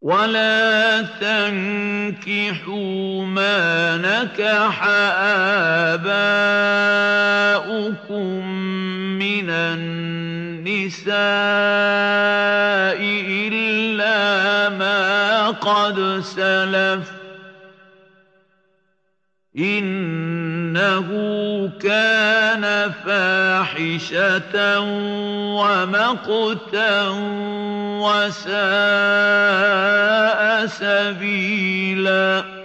ولا تنكحوا ما نكح آباؤكم من النساء إلا ما قد سلف إنه كان فاحشة ومقتا وساء سبيلا